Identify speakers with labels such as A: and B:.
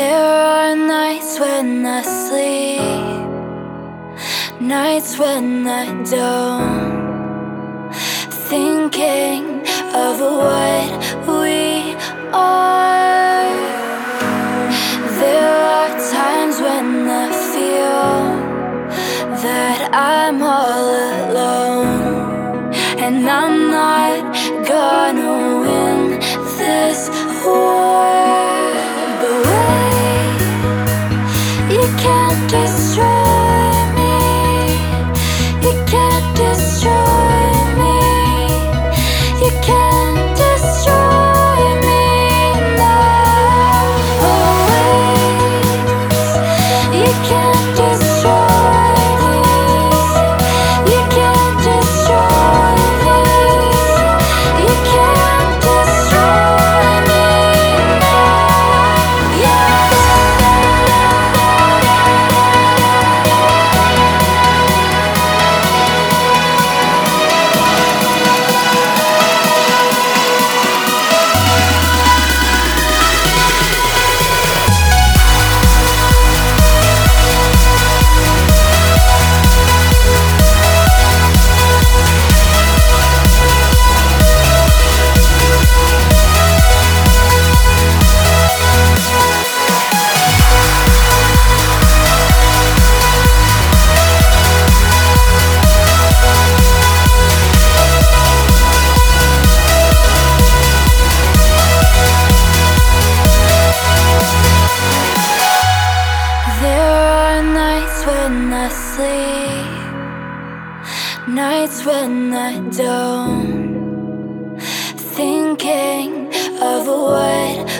A: There are nights when I sleep, nights when I don't, thinking of what we are. There are times when I feel that I'm all alone, and I'm not gonna win this war. But wait, you can't destroy me. You can't destroy me. You can't destroy me now. Always, you can't destroy this. You can't destroy this. You can't destroy me now. Yeah. When I sleep, nights when I don't, thinking of what